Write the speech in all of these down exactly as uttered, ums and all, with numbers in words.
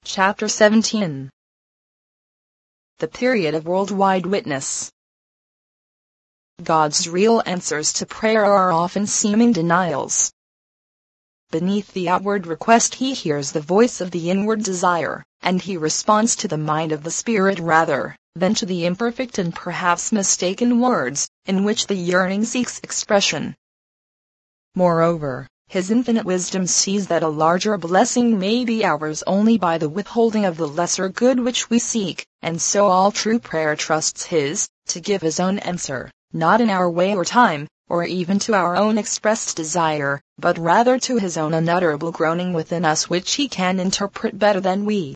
Chapter seventeen. The period of worldwide witness. God's real answers to prayer are often seeming denials. Beneath the outward request he hears the voice of the inward desire, and he responds to the mind of the Spirit rather than to the imperfect and perhaps mistaken words, in which the yearning seeks expression. Moreover, his infinite wisdom sees that a larger blessing may be ours only by the withholding of the lesser good which we seek, and so all true prayer trusts his, to give his own answer, not in our way or time, or even to our own expressed desire, but rather to his own unutterable groaning within us which he can interpret better than we.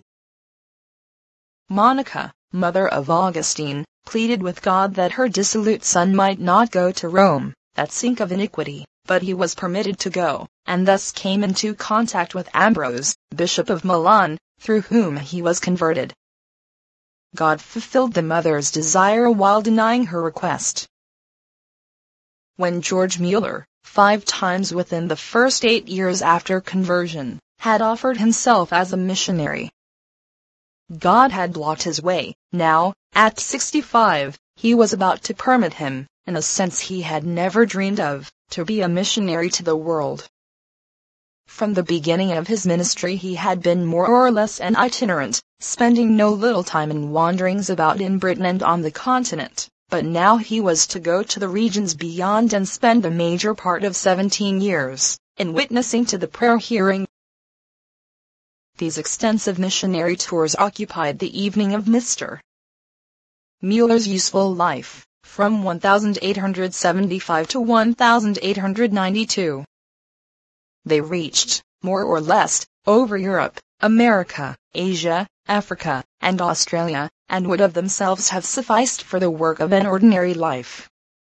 Monica, mother of Augustine, pleaded with God that her dissolute son might not go to Rome, that sink of iniquity. But he was permitted to go, and thus came into contact with Ambrose, Bishop of Milan, through whom he was converted. God fulfilled the mother's desire while denying her request. When George Mueller, five times within the first eight years after conversion, had offered himself as a missionary, God had blocked his way. Now, at sixty-five, he was about to permit him, in a sense he had never dreamed of, to be a missionary to the world. From the beginning of his ministry he had been more or less an itinerant, spending no little time in wanderings about in Britain and on the continent, but now he was to go to the regions beyond and spend the major part of seventeen years in witnessing to the prayer-hearing. These extensive missionary tours occupied the evening of Mister Mueller's useful life, from eighteen seventy-five to eighteen ninety-two. They reached, more or less, over Europe, America, Asia, Africa, and Australia, and would of themselves have sufficed for the work of an ordinary life.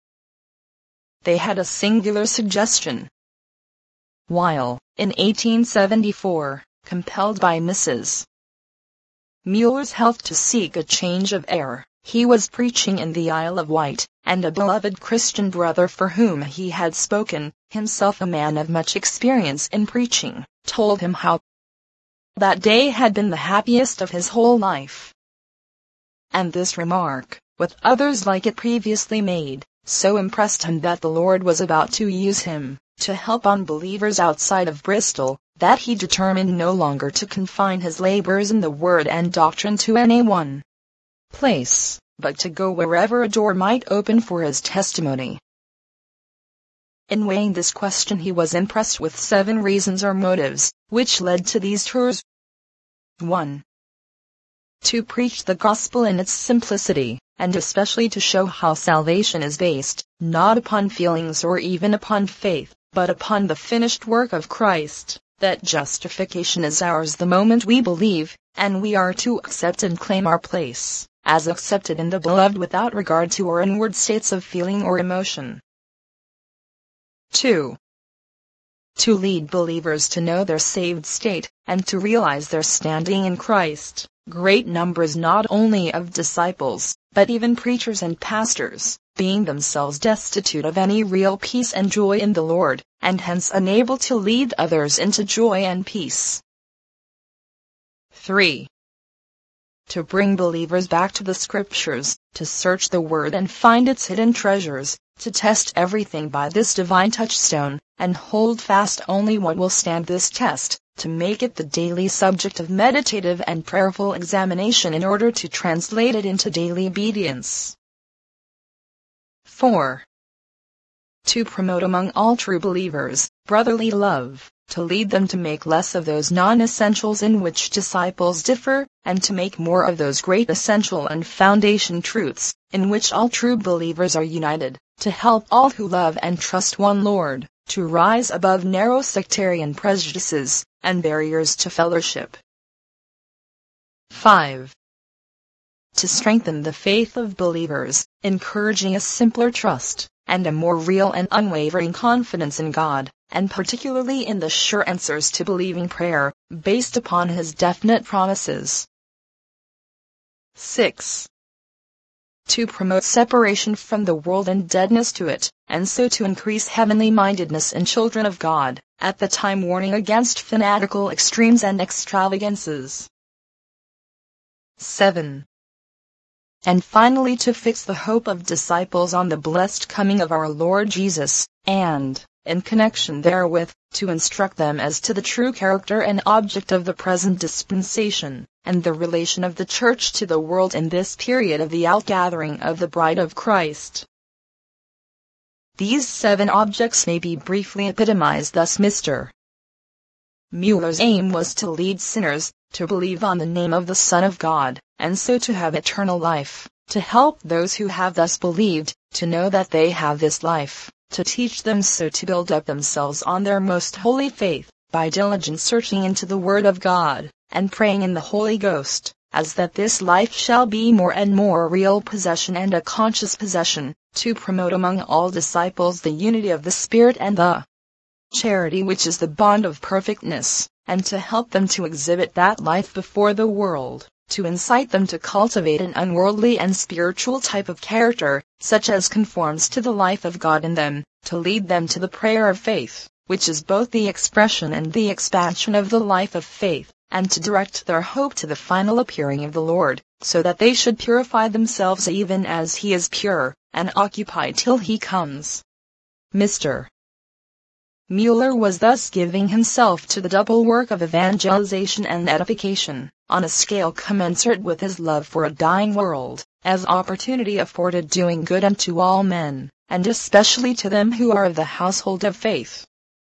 They had a singular suggestion. While, in eighteen seventy-four, compelled by Missus Mueller's health to seek a change of air, he was preaching in the Isle of Wight, and a beloved Christian brother for whom he had spoken, himself a man of much experience in preaching, told him how that day had been the happiest of his whole life. And this remark, with others like it previously made, so impressed him that the Lord was about to use him, to help unbelievers outside of Bristol, that he determined no longer to confine his labors in the word and doctrine to any one place, but to go wherever a door might open for his testimony. In weighing this question he was impressed with seven reasons or motives, which led to these tours. one. To preach the gospel in its simplicity, and especially to show how salvation is based, not upon feelings or even upon faith, but upon the finished work of Christ, that justification is ours the moment we believe, and we are to accept and claim our place as accepted in the beloved without regard to our inward states of feeling or emotion. two. To lead believers to know their saved state, and to realize their standing in Christ. Great numbers not only of disciples, but even preachers and pastors, being themselves destitute of any real peace and joy in the Lord, and hence unable to lead others into joy and peace. three. To bring believers back to the Scriptures, to search the Word and find its hidden treasures, to test everything by this divine touchstone, and hold fast only what will stand this test, to make it the daily subject of meditative and prayerful examination in order to translate it into daily obedience. four. To promote among all true believers, brotherly love, to lead them to make less of those non-essentials in which disciples differ, and to make more of those great essential and foundation truths, in which all true believers are united, to help all who love and trust one Lord, to rise above narrow sectarian prejudices, and barriers to fellowship. five. To strengthen the faith of believers, encouraging a simpler trust, and a more real and unwavering confidence in God, and particularly in the sure answers to believing prayer, based upon His definite promises. six. To promote separation from the world and deadness to it, and so to increase heavenly mindedness in children of God, at the time warning against fanatical extremes and extravagances. seven. And finally to fix the hope of disciples on the blessed coming of our Lord Jesus, and, in connection therewith, to instruct them as to the true character and object of the present dispensation, and the relation of the Church to the world in this period of the outgathering of the bride of Christ. These seven objects may be briefly epitomized thus. Mister Muller's aim was to lead sinners to believe on the name of the Son of God, and so to have eternal life, to help those who have thus believed, to know that they have this life, to teach them so to build up themselves on their most holy faith, by diligent searching into the Word of God, and praying in the Holy Ghost, as that this life shall be more and more a real possession and a conscious possession, to promote among all disciples the unity of the Spirit and the charity which is the bond of perfectness, and to help them to exhibit that life before the world, to incite them to cultivate an unworldly and spiritual type of character, such as conforms to the life of God in them, to lead them to the prayer of faith, which is both the expression and the expansion of the life of faith, and to direct their hope to the final appearing of the Lord, so that they should purify themselves even as He is pure, and occupy till He comes. Mister Muller was thus giving himself to the double work of evangelization and edification, on a scale commensurate with his love for a dying world, as opportunity afforded doing good unto all men, and especially to them who are of the household of faith.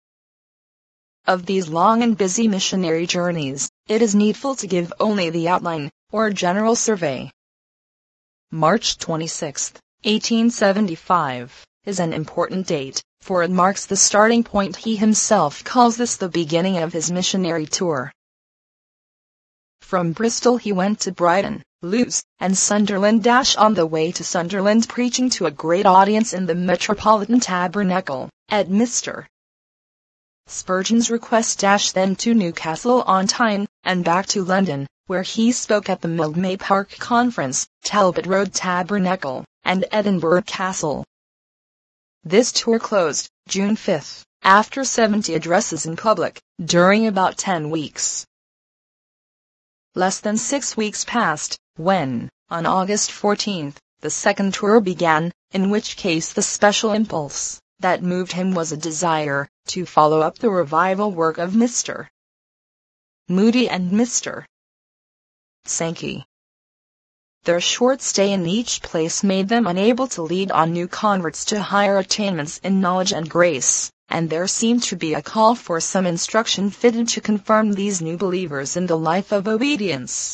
Of these long and busy missionary journeys, it is needful to give only the outline, or general survey. March twenty-sixth, eighteen seventy-five, is an important date, for it marks the starting point. He himself calls this the beginning of his missionary tour. From Bristol he went to Brighton, Lewes, and Sunderland. On the way to Sunderland, preaching to a great audience in the Metropolitan Tabernacle, at Mister Spurgeon's request. Then to Newcastle on Tyne, and back to London, where he spoke at the Mildmay Park Conference, Talbot Road Tabernacle, and Edinburgh Castle. This tour closed, June fifth, after seventy addresses in public, during about ten weeks. Less than six weeks passed, when, on August fourteenth, the second tour began, in which case the special impulse that moved him was a desire to follow up the revival work of Mister Moody and Mister Sankey. Their short stay in each place made them unable to lead on new converts to higher attainments in knowledge and grace, and there seemed to be a call for some instruction fitted to confirm these new believers in the life of obedience.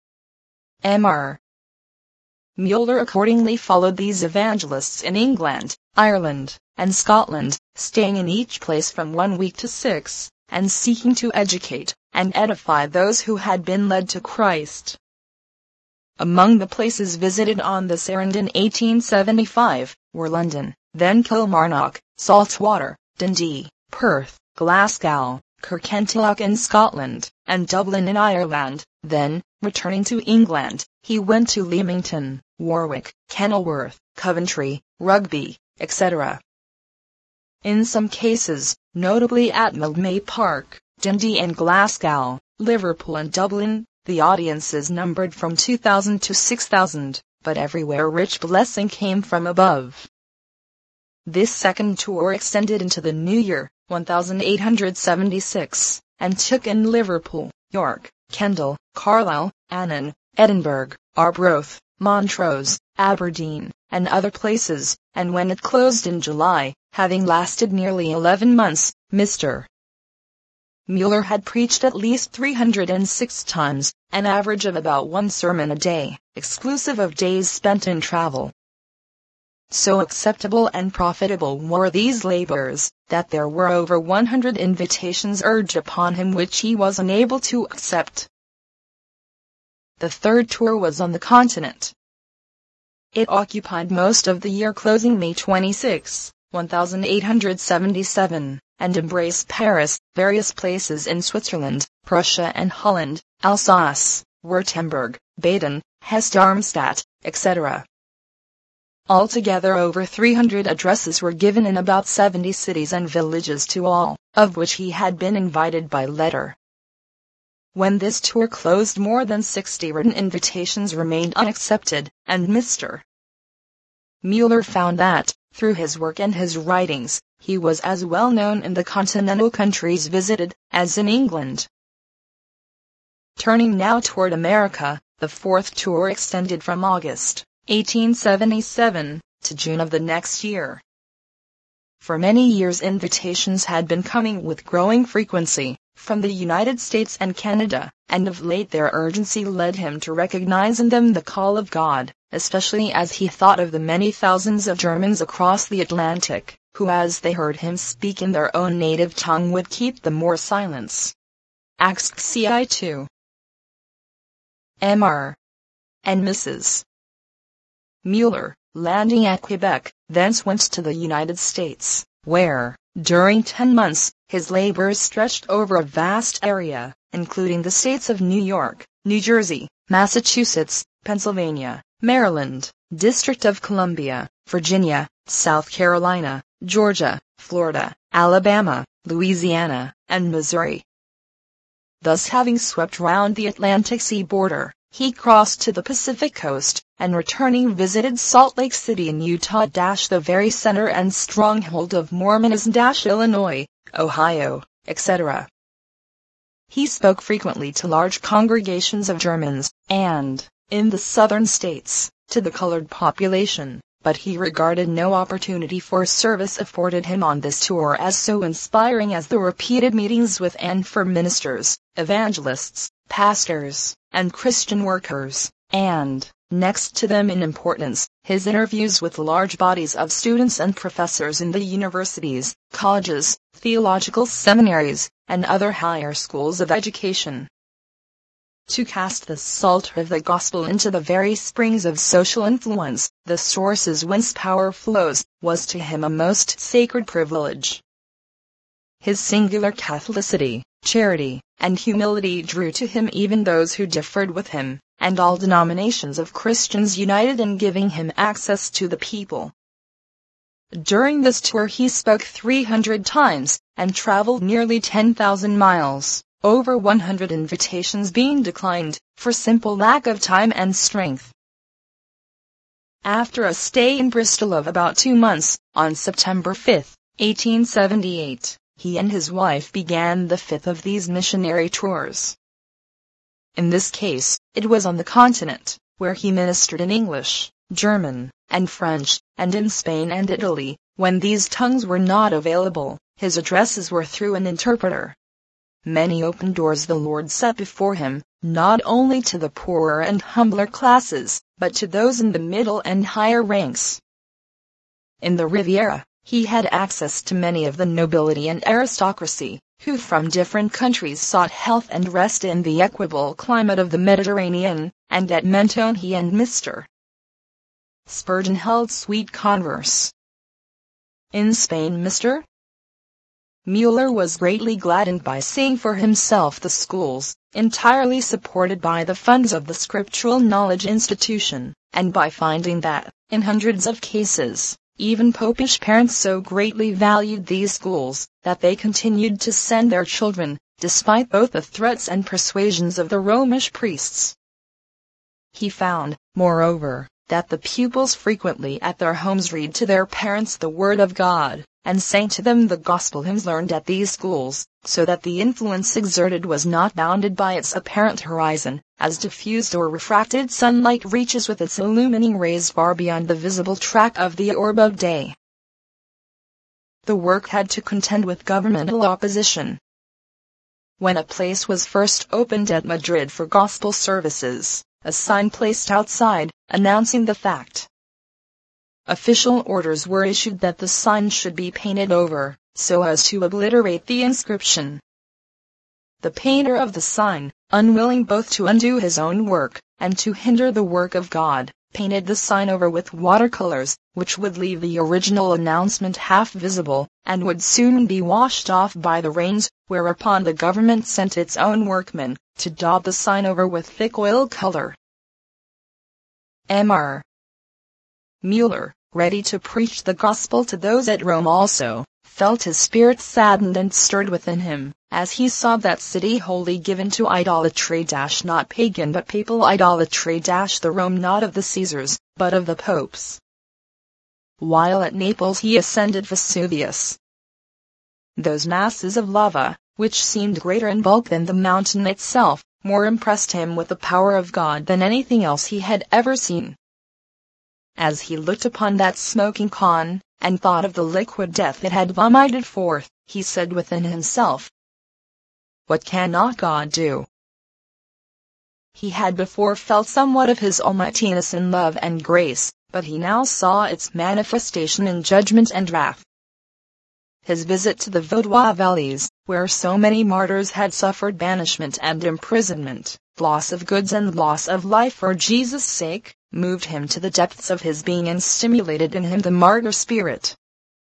Mister Muller accordingly followed these evangelists in England, Ireland, and Scotland, staying in each place from one week to six, and seeking to educate and edify those who had been led to Christ. Among the places visited on this errand in eighteen seventy-five, were London, then Kilmarnock, Saltwater, Dundee, Perth, Glasgow, Kirkintilloch in Scotland, and Dublin in Ireland. Then, returning to England, he went to Leamington, Warwick, Kenilworth, Coventry, Rugby, et cetera. In some cases, notably at Mildmay Park, Dundee and Glasgow, Liverpool and Dublin, the audiences numbered from two thousand to six thousand, but everywhere rich blessing came from above. This second tour extended into the new year, eighteen seventy-six, and took in Liverpool, York, Kendal, Carlisle, Annan, Edinburgh, Arbroath, Montrose, Aberdeen, and other places, and when it closed in July, having lasted nearly eleven months, Mister Muller had preached at least three hundred six times, an average of about one sermon a day, exclusive of days spent in travel. So acceptable and profitable were these labors, that there were over one hundred invitations urged upon him which he was unable to accept. The third tour was on the continent. It occupied most of the year, closing May twenty-sixth, eighteen seventy-seven, and embraced Paris, various places in Switzerland, Prussia and Holland, Alsace, Württemberg, Baden, Hesse-Darmstadt, et cetera. Altogether over three hundred addresses were given in about seventy cities and villages, to all of which he had been invited by letter. When this tour closed, more than sixty written invitations remained unaccepted, and Mister Mueller found that, through his work and his writings, he was as well known in the continental countries visited as in England. Turning now toward America, the fourth tour extended from August eighteen seventy-seven to June of the next year. For many years invitations had been coming with growing frequency from the United States and Canada, and of late their urgency led him to recognize in them the call of God, especially as he thought of the many thousands of Germans across the Atlantic, who as they heard him speak in their own native tongue would keep the more silence. Acts C I two. M R and Missus Mueller, landing at Quebec, thence went to the United States, where, during ten months, his labors stretched over a vast area, including the states of New York, New Jersey, Massachusetts, Pennsylvania, Maryland, District of Columbia, Virginia, South Carolina, Georgia, Florida, Alabama, Louisiana, and Missouri. Thus, having swept round the Atlantic sea border, he crossed to the Pacific coast, and returning visited Salt Lake City in Utah, the very center and stronghold of Mormonism, Illinois, Ohio, et cetera. He spoke frequently to large congregations of Germans, and, in the southern states, to the colored population, but he regarded no opportunity for service afforded him on this tour as so inspiring as the repeated meetings with and for ministers, evangelists, pastors, and Christian workers, and, next to them in importance, his interviews with large bodies of students and professors in the universities, colleges, theological seminaries, and other higher schools of education. To cast the salt of the gospel into the very springs of social influence, the sources whence power flows, was to him a most sacred privilege. His singular Catholicity, charity, and humility drew to him even those who differed with him, and all denominations of Christians united in giving him access to the people. During this tour he spoke three hundred times, and traveled nearly ten thousand miles, over one hundred invitations being declined, for simple lack of time and strength. After a stay in Bristol of about two months, on September fifth, eighteen seventy-eight, he and his wife began the fifth of these missionary tours. In this case, it was on the continent, where he ministered in English, German, and French, and in Spain and Italy, when these tongues were not available, his addresses were through an interpreter. Many open doors the Lord set before him, not only to the poorer and humbler classes, but to those in the middle and higher ranks. In the Riviera, he had access to many of the nobility and aristocracy, who from different countries sought health and rest in the equable climate of the Mediterranean, and at Mentone he and Mister Spurgeon held sweet converse. In Spain Mister Mueller was greatly gladdened by seeing for himself the schools, entirely supported by the funds of the Scriptural Knowledge Institution, and by finding that, in hundreds of cases, even popish parents so greatly valued these schools, that they continued to send their children, despite both the threats and persuasions of the Romish priests. He found, moreover, that the pupils frequently at their homes read to their parents the Word of God, and sang to them the gospel hymns learned at these schools, so that the influence exerted was not bounded by its apparent horizon, as diffused or refracted sunlight reaches with its illumining rays far beyond the visible track of the orb of day. The work had to contend with governmental opposition. When a place was first opened at Madrid for gospel services, a sign placed outside, announcing the fact. Official orders were issued that the sign should be painted over, so as to obliterate the inscription. The painter of the sign, unwilling both to undo his own work, and to hinder the work of God, painted the sign over with watercolors, which would leave the original announcement half visible, and would soon be washed off by the rains, whereupon the government sent its own workmen, to daub the sign over with thick oil color. M R Mueller, ready to preach the gospel to those at Rome also, felt his spirit saddened and stirred within him, as he saw that city wholly given to idolatry, not pagan but papal idolatry, the Rome not of the Caesars, but of the popes. While at Naples he ascended Vesuvius. Those masses of lava, which seemed greater in bulk than the mountain itself, more impressed him with the power of God than anything else he had ever seen. As he looked upon that smoking cone, and thought of the liquid death it had vomited forth, he said within himself, "What cannot God do?" He had before felt somewhat of his almightiness in love and grace, but he now saw its manifestation in judgment and wrath. His visit to the Vaudois valleys, where so many martyrs had suffered banishment and imprisonment, loss of goods and loss of life for Jesus' sake, moved him to the depths of his being and stimulated in him the martyr spirit.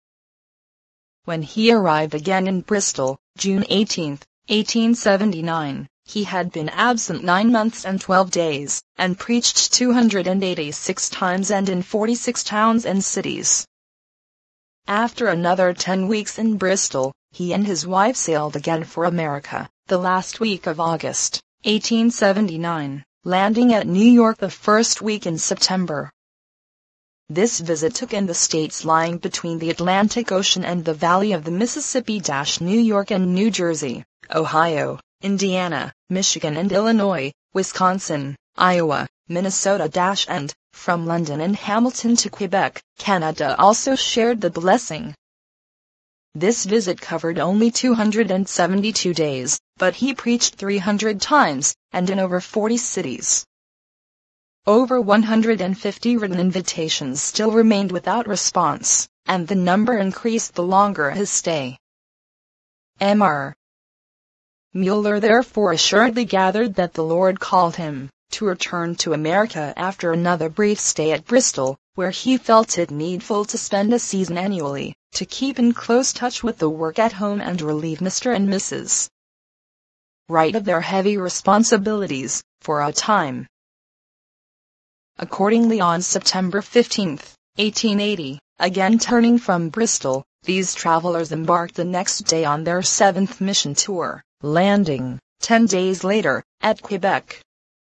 When he arrived again in Bristol, June eighteenth, eighteen seventy-nine, he had been absent nine months and twelve days, and preached two hundred eighty-six times and in forty-six towns and cities. After another ten weeks in Bristol, he and his wife sailed again for America, the last week of August, eighteen seventy-nine, landing at New York the first week in September. This visit took in the states lying between the Atlantic Ocean and the Valley of the Mississippi, New York and New Jersey, Ohio, Indiana, Michigan and Illinois, Wisconsin, Iowa, Minnesota, and, from London and Hamilton to Quebec, Canada also shared the blessing. This visit covered only two hundred seventy-two days, but he preached three hundred times, and in over forty cities. Over one hundred fifty written invitations still remained without response, and the number increased the longer his stay. M R Mueller therefore assuredly gathered that the Lord called him to return to America after another brief stay at Bristol, where he felt it needful to spend a season annually, to keep in close touch with the work at home and relieve Mister and Missus Wright of their heavy responsibilities, for a time. Accordingly, on September fifteenth, eighteen eighty, again turning from Bristol, these travelers embarked the next day on their seventh mission tour, landing, ten days later, at Quebec.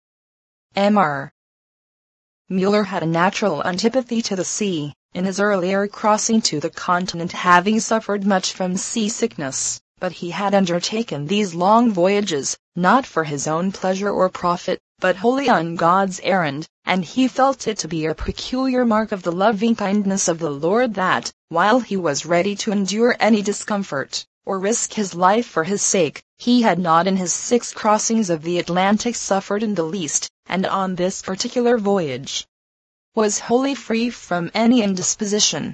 M R Mueller had a natural antipathy to the sea, in his earlier crossing to the continent having suffered much from seasickness, but he had undertaken these long voyages, not for his own pleasure or profit, but wholly on God's errand, and he felt it to be a peculiar mark of the loving kindness of the Lord that, while he was ready to endure any discomfort, or risk his life for his sake, he had not in his six crossings of the Atlantic suffered in the least, and on this particular voyage was wholly free from any indisposition.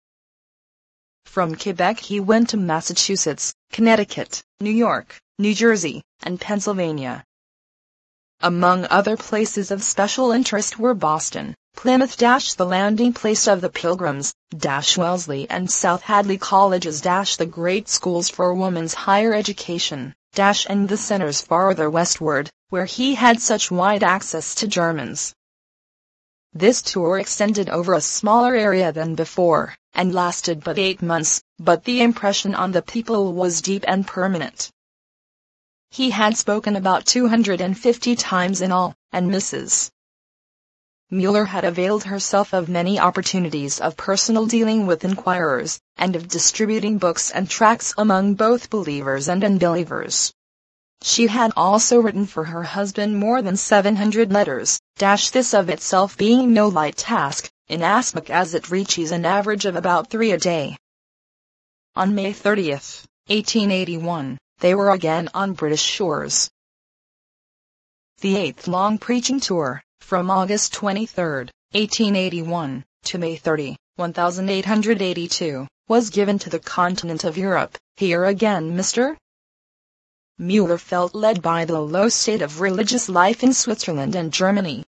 From Quebec he went to Massachusetts, Connecticut, New York, New Jersey, and Pennsylvania. Among other places of special interest were Boston, Plymouth, the landing place of the Pilgrims, Wellesley and South Hadley colleges, the great schools for women's higher education, and the centers farther westward, where he had such wide access to Germans. This tour extended over a smaller area than before, and lasted but eight months, but the impression on the people was deep and permanent. He had spoken about two hundred fifty times in all, and Missus Mueller had availed herself of many opportunities of personal dealing with inquirers, and of distributing books and tracts among both believers and unbelievers. She had also written for her husband more than seven hundred letters, this of itself being no light task, inasmuch as it reaches an average of about three a day. On May thirtieth, eighteen eighty-one, they were again on British shores. The eighth long preaching tour, from August twenty-third, eighteen eighty-one, to May thirtieth, eighteen eighty-two, was given to the continent of Europe. Here again Mister Mueller felt led by the low state of religious life in Switzerland and Germany.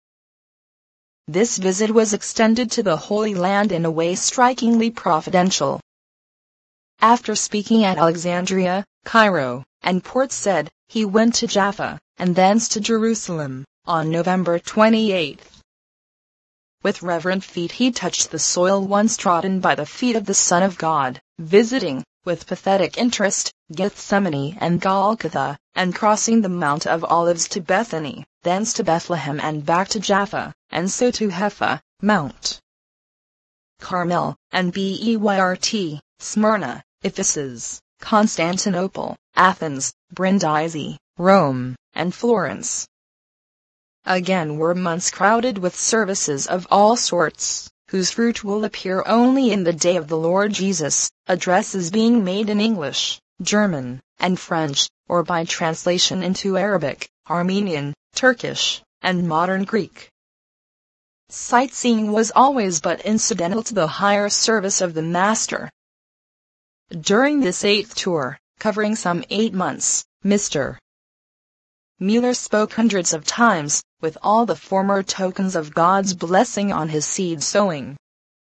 This visit was extended to the Holy Land in a way strikingly providential. After speaking at Alexandria, Cairo, and Port Said, he went to Jaffa, and thence to Jerusalem, on November twenty-eighth. with reverent feet he touched the soil once trodden by the feet of the Son of God, visiting, with pathetic interest, Gethsemane and Golgotha, and crossing the Mount of Olives to Bethany, thence to Bethlehem and back to Jaffa, and so to Hepha, Mount Carmel, and Beyrt, Smyrna, Ephesus, Constantinople, Athens, Brindisi, Rome, and Florence. Again were months crowded with services of all sorts, whose fruit will appear only in the day of the Lord Jesus, addresses being made in English, German, and French, or by translation into Arabic, Armenian, Turkish, and modern Greek. Sightseeing was always but incidental to the higher service of the Master. During this eighth tour, covering some eight months, Mister Mueller spoke hundreds of times, with all the former tokens of God's blessing on his seed sowing.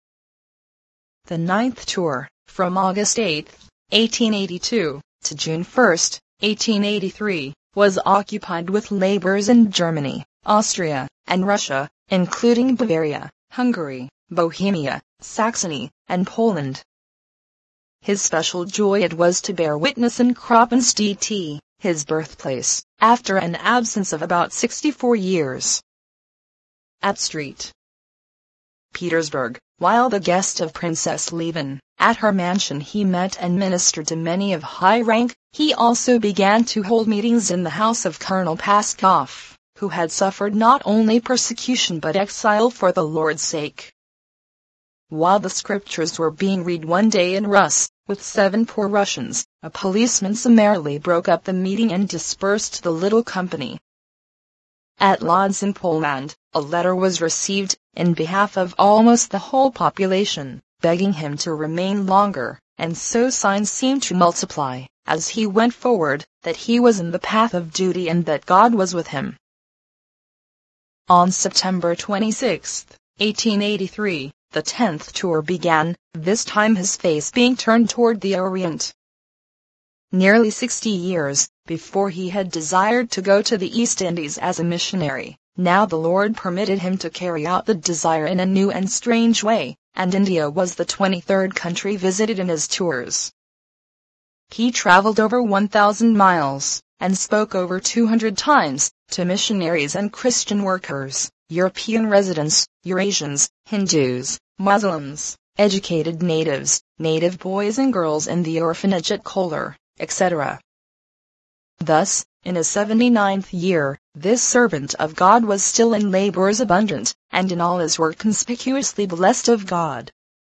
The ninth tour, from August eighth, eighteen eighty-two, to June first, eighteen eighty-three, was occupied with labors in Germany, Austria, and Russia, including Bavaria, Hungary, Bohemia, Saxony, and Poland. His special joy it was to bear witness in Kroppenstedt, his birthplace, after an absence of about sixty-four years. At St. Petersburg, while the guest of Princess Lieven, at her mansion he met and ministered to many of high rank. He also began to hold meetings in the house of Colonel Paskov, who had suffered not only persecution but exile for the Lord's sake. While the scriptures were being read one day in Rus, with seven poor Russians, a policeman summarily broke up the meeting and dispersed the little company. At Lodz in Poland, a letter was received, in behalf of almost the whole population, begging him to remain longer, and so signs seemed to multiply, as he went forward, that he was in the path of duty and that God was with him. On September twenty-sixth, eighteen eighty-three, the tenth tour began, this time his face being turned toward the Orient. Nearly sixty years before he had desired to go to the East Indies as a missionary, now the Lord permitted him to carry out the desire in a new and strange way, and India was the twenty-third country visited in his tours. He traveled over one thousand miles, and spoke over two hundred times, to missionaries and Christian workers, European residents, Eurasians, Hindus, Muslims, educated natives, native boys and girls in the orphanage at Kolar, et cetera. Thus, in his seventy-ninth year, this servant of God was still in labors abundant, and in all his work conspicuously blessed of God.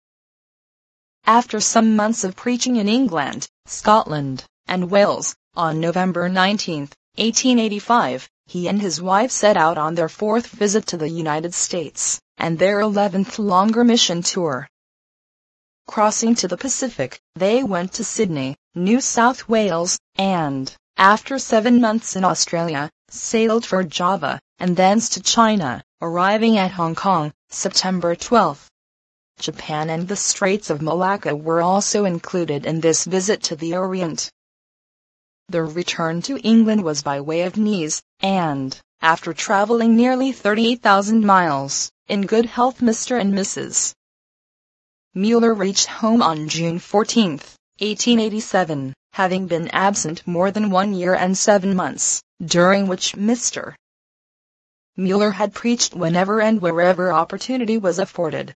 After some months of preaching in England, Scotland, and Wales, on November nineteenth, eighteen eighty-five, he and his wife set out on their fourth visit to the United States, and their eleventh longer mission tour. Crossing to the Pacific, they went to Sydney, New South Wales, and, after seven months in Australia, sailed for Java, and thence to China, arriving at Hong Kong, September twelfth. Japan and the Straits of Malacca were also included in this visit to the Orient. The return to England was by way of Nice, and, after traveling nearly thirty-eight thousand miles, in good health Mister and Missus Mueller reached home on June fourteenth, eighteen eighty-seven, having been absent more than one year and seven months, during which Mister Mueller had preached whenever and wherever opportunity was afforded.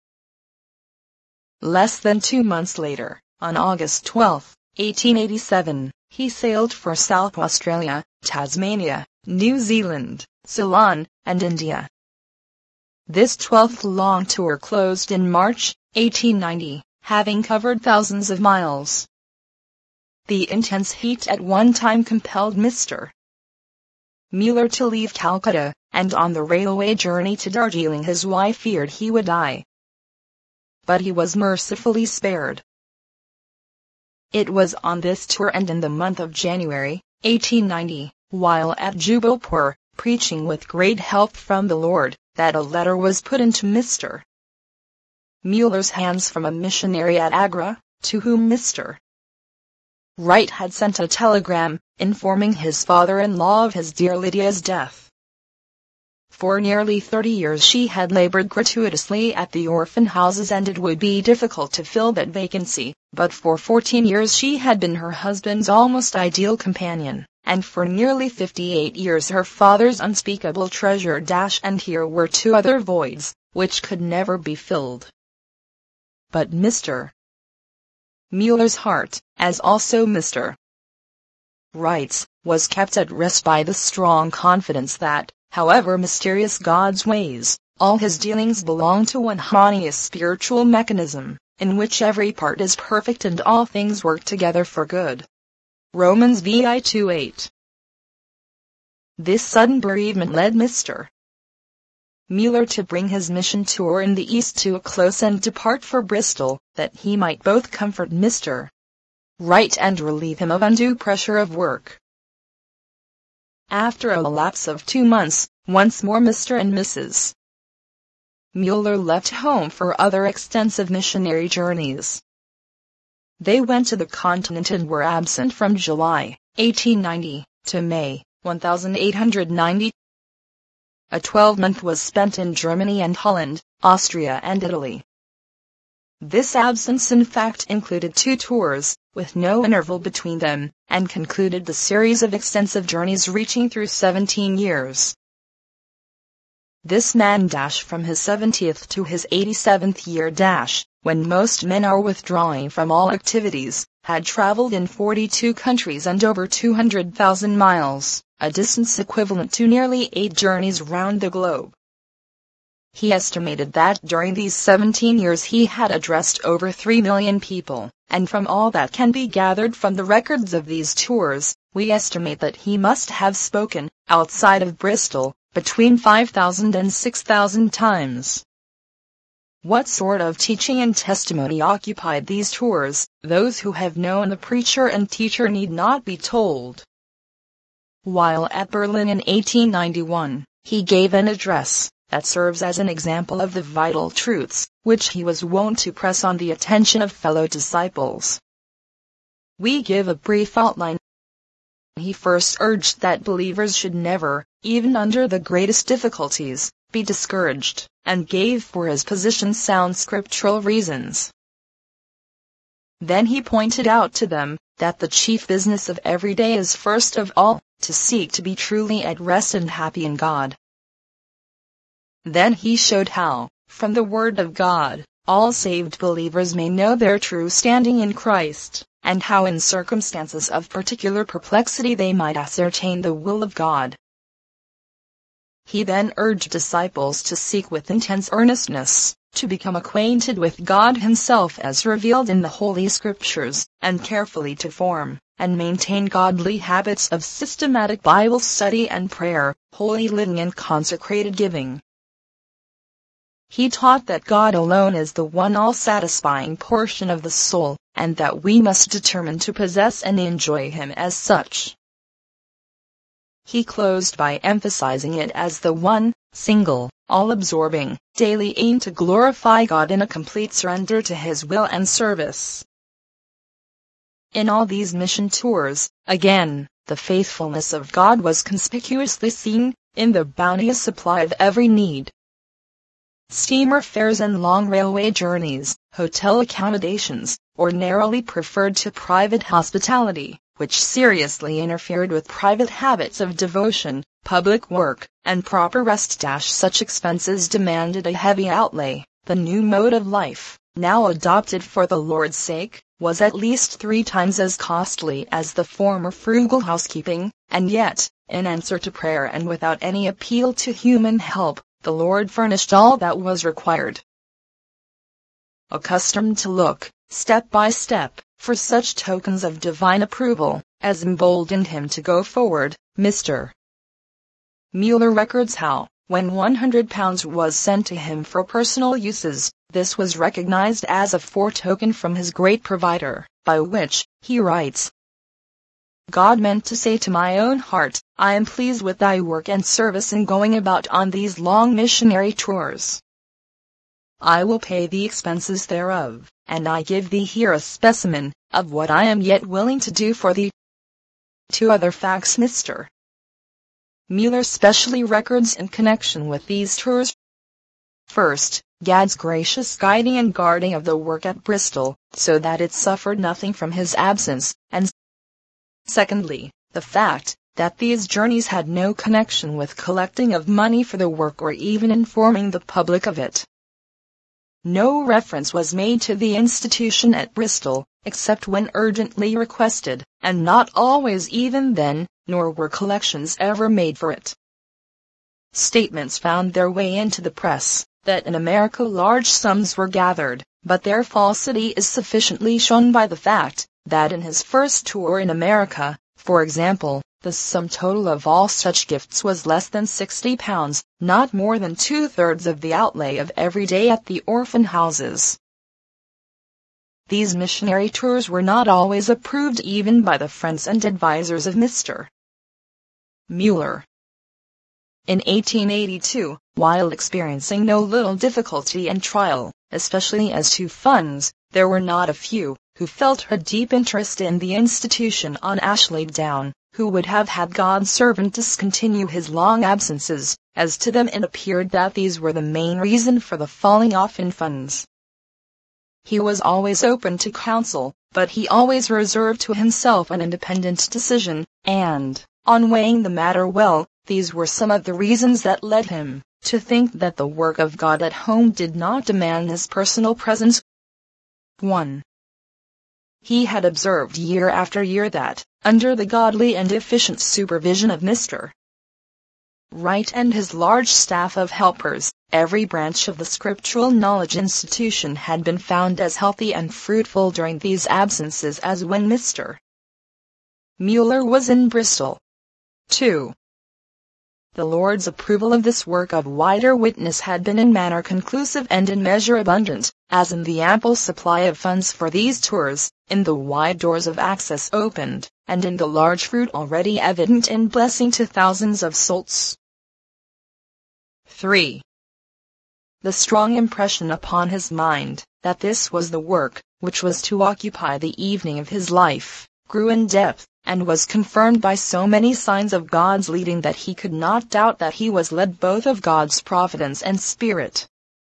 Less than two months later, on August twelfth, eighteen eighty-seven, he sailed for South Australia, Tasmania, New Zealand, Ceylon, and India. This twelfth long tour closed in March, eighteen ninety, having covered thousands of miles. The intense heat at one time compelled Mister Mueller to leave Calcutta, and on the railway journey to Darjeeling his wife feared he would die. But he was mercifully spared. It was on this tour and in the month of January, eighteen ninety, while at Jubalpur, preaching with great help from the Lord, that a letter was put into Mister Mueller's hands from a missionary at Agra, to whom Mister Wright had sent a telegram, informing his father-in-law of his dear Lydia's death. For nearly thirty years she had labored gratuitously at the orphan houses, and it would be difficult to fill that vacancy, but for fourteen years she had been her husband's almost ideal companion, and for nearly fifty-eight years her father's unspeakable treasure. And here were two other voids, which could never be filled. But Mister Muller's heart, as also Mister Wright's, was kept at rest by the strong confidence that, however mysterious God's ways, all his dealings belong to one harmonious spiritual mechanism, in which every part is perfect and all things work together for good. Romans V I two eight. This sudden bereavement led Mister Muller to bring his mission tour in the East to a close and depart for Bristol, that he might both comfort Mister Wright and relieve him of undue pressure of work. After a lapse of two months, once more Mister and Missus Muller left home for other extensive missionary journeys. They went to the continent and were absent from July, eighteen ninety, to May, eighteen ninety. A twelvemonth was spent in Germany and Holland, Austria and Italy. This absence in fact included two tours, with no interval between them, and concluded the series of extensive journeys reaching through seventeen years. This man dash from his seventieth to his eighty-seventh year dash, when most men are withdrawing from all activities, had traveled in forty-two countries and over two hundred thousand miles, a distance equivalent to nearly eight journeys round the globe. He estimated that during these seventeen years he had addressed over three million people, and from all that can be gathered from the records of these tours, we estimate that he must have spoken, outside of Bristol, between five thousand and six thousand times. What sort of teaching and testimony occupied these tours, those who have known the preacher and teacher need not be told. While at Berlin in eighteen ninety-one, he gave an address that serves as an example of the vital truths, which he was wont to press on the attention of fellow disciples. We give a brief outline. He first urged that believers should never, even under the greatest difficulties, be discouraged, and gave for his position sound scriptural reasons. Then he pointed out to them that the chief business of every day is first of all, to seek to be truly at rest and happy in God. Then he showed how, from the Word of God, all saved believers may know their true standing in Christ, and how in circumstances of particular perplexity they might ascertain the will of God. He then urged disciples to seek with intense earnestness, to become acquainted with God Himself as revealed in the Holy Scriptures, and carefully to form and maintain godly habits of systematic Bible study and prayer, holy living and consecrated giving. He taught that God alone is the one all-satisfying portion of the soul, and that we must determine to possess and enjoy Him as such. He closed by emphasizing it as the one, single, all-absorbing, daily aim to glorify God in a complete surrender to His will and service. In all these mission tours, again, the faithfulness of God was conspicuously seen, in the bounteous supply of every need. Steamer fares and long railway journeys, hotel accommodations, ordinarily preferred to private hospitality, which seriously interfered with private habits of devotion, public work, and proper rest. Such expenses demanded a heavy outlay. The new mode of life, now adopted for the Lord's sake, was at least three times as costly as the former frugal housekeeping, and yet, in answer to prayer and without any appeal to human help, the Lord furnished all that was required. Accustomed to look, step by step, for such tokens of divine approval, as emboldened him to go forward, Mister Muller records how, when one hundred pounds was sent to him for personal uses, this was recognized as a foretoken from his great provider, by which, he writes, God meant to say to my own heart, I am pleased with thy work and service in going about on these long missionary tours. I will pay the expenses thereof, and I give thee here a specimen of what I am yet willing to do for thee. Two other facts Mister Mueller specially records in connection with these tours. First, Gad's gracious guiding and guarding of the work at Bristol, so that it suffered nothing from his absence, and secondly, the fact that these journeys had no connection with collecting of money for the work or even informing the public of it. No reference was made to the institution at Bristol, except when urgently requested, and not always even then, nor were collections ever made for it. Statements found their way into the press that in America large sums were gathered, but their falsity is sufficiently shown by the fact that in his first tour in America, for example, the sum total of all such gifts was less than sixty pounds, not more than two-thirds of the outlay of every day at the orphan houses. These missionary tours were not always approved even by the friends and advisers of Mister Mueller. In eighteen eighty-two, while experiencing no little difficulty and trial, especially as to funds, there were not a few who felt a deep interest in the institution on Ashley Down, who would have had God's servant discontinue his long absences, as to them it appeared that these were the main reason for the falling off in funds. He was always open to counsel, but he always reserved to himself an independent decision, and, on weighing the matter well, these were some of the reasons that led him to think that the work of God at home did not demand his personal presence. one. He had observed year after year that, under the godly and efficient supervision of Mister Wright and his large staff of helpers, every branch of the Scriptural Knowledge Institution had been found as healthy and fruitful during these absences as when Mister Mueller was in Bristol. two. The Lord's approval of this work of wider witness had been in manner conclusive and in measure abundant, as in the ample supply of funds for these tours, in the wide doors of access opened, and in the large fruit already evident in blessing to thousands of souls. three. The strong impression upon his mind that this was the work which was to occupy the evening of his life grew in depth, and was confirmed by so many signs of God's leading that he could not doubt that he was led both of God's providence and spirit.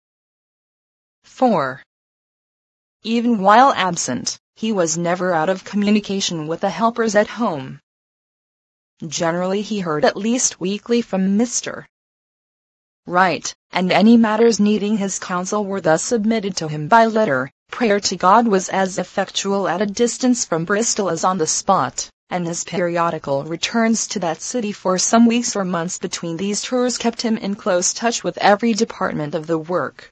four. Even while absent, he was never out of communication with the helpers at home. Generally he heard at least weekly from Mister Wright, and any matters needing his counsel were thus submitted to him by letter. Prayer to God was as effectual at a distance from Bristol as on the spot, and his periodical returns to that city for some weeks or months between these tours kept him in close touch with every department of the work.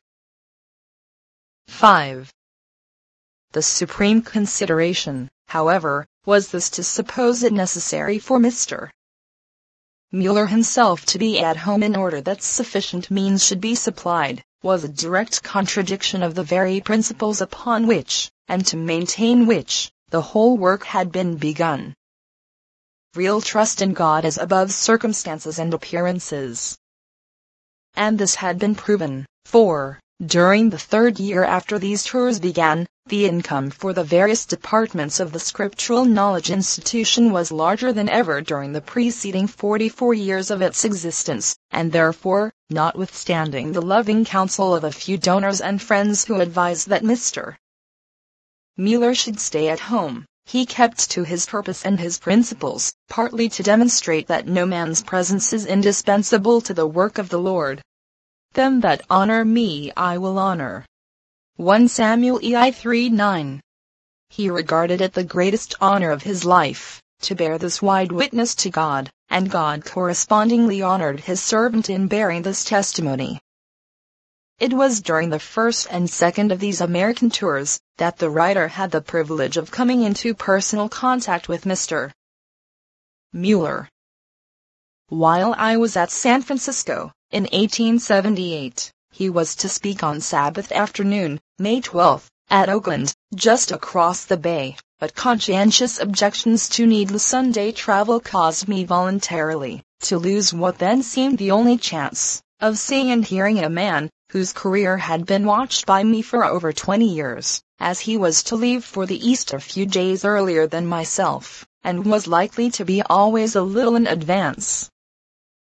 five. The supreme consideration, however, was this: to suppose it necessary for Mister Mueller himself to be at home in order that sufficient means should be supplied, was a direct contradiction of the very principles upon which, and to maintain which, the whole work had been begun. Real trust in God is above circumstances and appearances. And this had been proven, for, during the third year after these tours began, the income for the various departments of the Scriptural Knowledge Institution was larger than ever during the preceding forty-four years of its existence, and therefore, notwithstanding the loving counsel of a few donors and friends who advised that Mister Mueller should stay at home, he kept to his purpose and his principles, partly to demonstrate that no man's presence is indispensable to the work of the Lord. Them that honor me I will honor. First Samuel three nine. He regarded it the greatest honor of his life, to bear this wide witness to God, and God correspondingly honored his servant in bearing this testimony. It was during the first and second of these American tours that the writer had the privilege of coming into personal contact with Mister Mueller. While I was at San Francisco, in eighteen seventy-eight, he was to speak on Sabbath afternoon, May twelfth, at Oakland, just across the bay, but conscientious objections to needless Sunday travel caused me voluntarily to lose what then seemed the only chance of seeing and hearing a man whose career had been watched by me for over twenty years, as he was to leave for the East a few days earlier than myself, and was likely to be always a little in advance.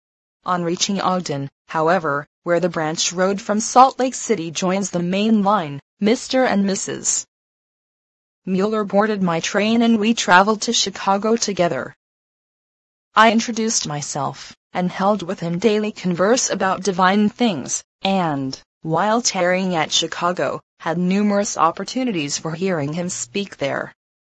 On reaching Ogden, however, where the branch road from Salt Lake City joins the main line, Mister and Missus Mueller boarded my train and we traveled to Chicago together. I introduced myself, and held with him daily converse about divine things, and, while tarrying at Chicago, had numerous opportunities for hearing him speak there.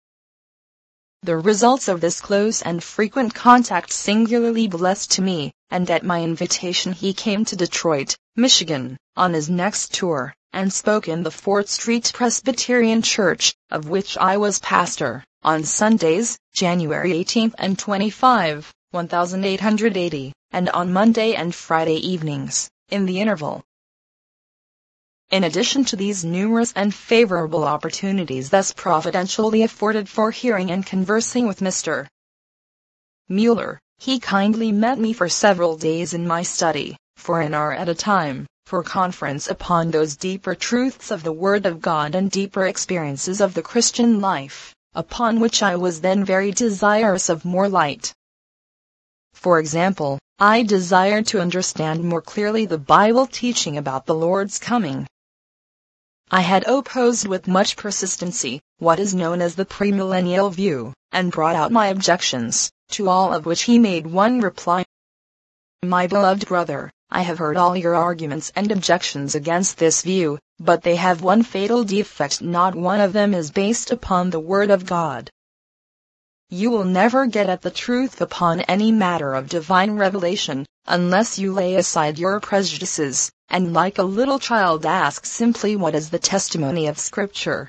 The results of this close and frequent contact singularly blessed to me, and at my invitation he came to Detroit, Michigan, on his next tour, and spoke in the Fort Street Presbyterian Church, of which I was pastor, on Sundays, January eighteenth and twenty-fifth, eighteen eighty, and on Monday and Friday evenings, in the interval. In addition to these numerous and favorable opportunities thus providentially afforded for hearing and conversing with Mister Mueller, he kindly met me for several days in my study, for an hour at a time, for conference upon those deeper truths of the Word of God and deeper experiences of the Christian life, upon which I was then very desirous of more light. For example, I desired to understand more clearly the Bible teaching about the Lord's coming. I had opposed with much persistency what is known as the premillennial view, and brought out my objections, to all of which he made one reply. My beloved brother, I have heard all your arguments and objections against this view, but they have one fatal defect: not one of them is based upon the Word of God. You will never get at the truth upon any matter of divine revelation, unless you lay aside your prejudices, and like a little child ask simply what is the testimony of Scripture.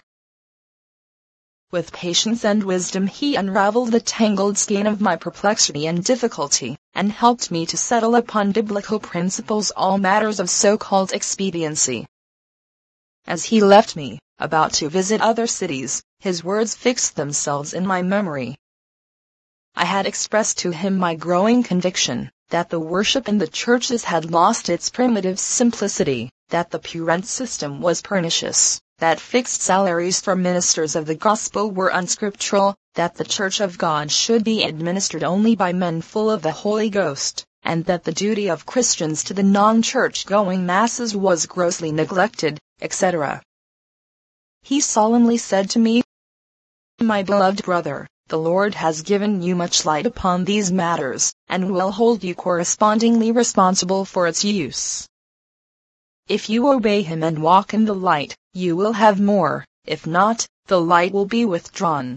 With patience and wisdom he unraveled the tangled skein of my perplexity and difficulty, and helped me to settle upon biblical principles all matters of so-called expediency. As he left me, about to visit other cities, his words fixed themselves in my memory. I had expressed to him my growing conviction that the worship in the churches had lost its primitive simplicity, that the Purent system was pernicious, that fixed salaries for ministers of the gospel were unscriptural, that the Church of God should be administered only by men full of the Holy Ghost, and that the duty of Christians to the non-church-going masses was grossly neglected, et cetera. He solemnly said to me, "My beloved brother, the Lord has given you much light upon these matters, and will hold you correspondingly responsible for its use. If you obey him and walk in the light, you will have more; if not, the light will be withdrawn."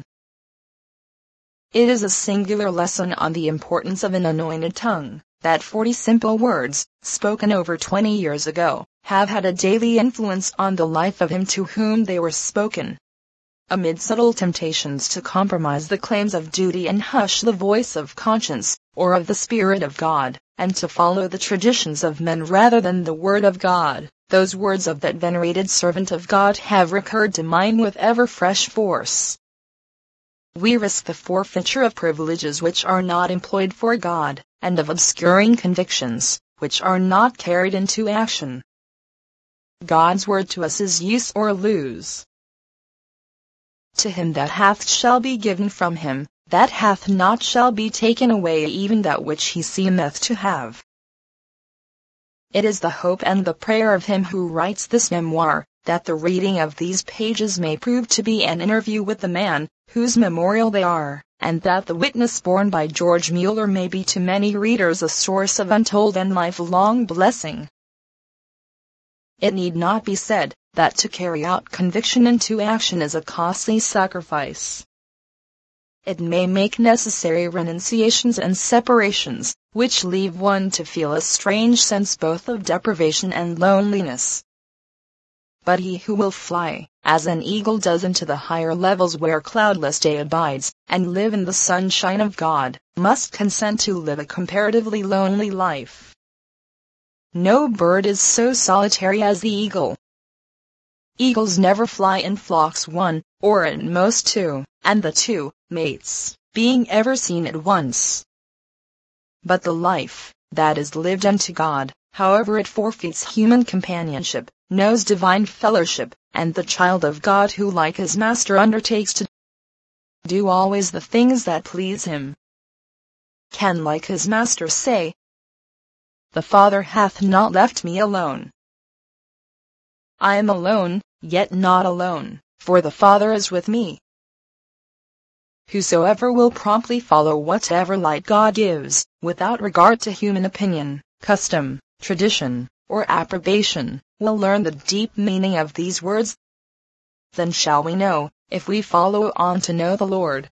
It is a singular lesson on the importance of an anointed tongue, that forty simple words, spoken over twenty years ago, have had a daily influence on the life of him to whom they were spoken. Amid subtle temptations to compromise the claims of duty and hush the voice of conscience, or of the Spirit of God, and to follow the traditions of men rather than the Word of God, those words of that venerated servant of God have recurred to mind with ever fresh force. We risk the forfeiture of privileges which are not employed for God, and of obscuring convictions, which are not carried into action. God's word to us is use or lose. To him that hath shall be given from him, that hath not shall be taken away even that which he seemeth to have. It is the hope and the prayer of him who writes this memoir, that the reading of these pages may prove to be an interview with the man, whose memorial they are, and that the witness borne by George Mueller may be to many readers a source of untold and lifelong blessing. It need not be said, that to carry out conviction into action is a costly sacrifice. It may make necessary renunciations and separations, which leave one to feel a strange sense both of deprivation and loneliness. But he who will fly, as an eagle does, into the higher levels where cloudless day abides, and live in the sunshine of God, must consent to live a comparatively lonely life. No bird is so solitary as the eagle. Eagles never fly in flocks, one, or at most two, and the two, mates, being ever seen at once. But the life, that is lived unto God, however it forfeits human companionship, knows divine fellowship, and the child of God who like his master undertakes to do always the things that please him, can like his master say, the Father hath not left me alone. I am alone, yet not alone, for the Father is with me. Whosoever will promptly follow whatever light God gives, without regard to human opinion, custom, tradition, or approbation, will learn the deep meaning of these words. Then shall we know, if we follow on to know the Lord.